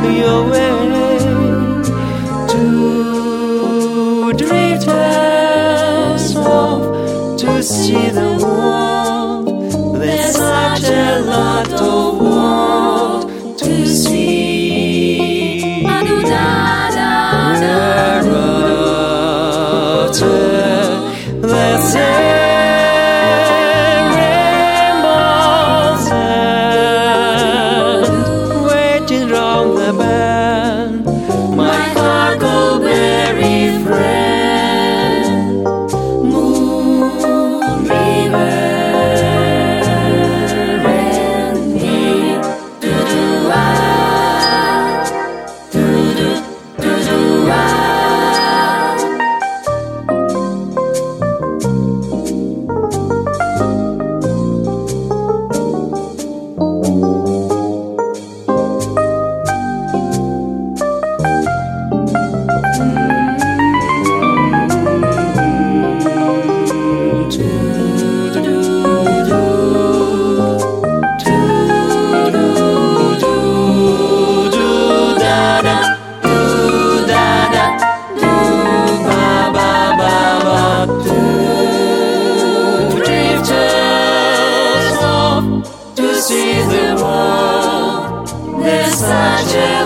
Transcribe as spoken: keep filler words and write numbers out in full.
your way. Two drifters off to see the world. There's such a lot of world to see. Let's say rainbows and waiting round the bend. My huckleberry friend, moon river, and me, do do ah, do do do do ah. See the world, there's such a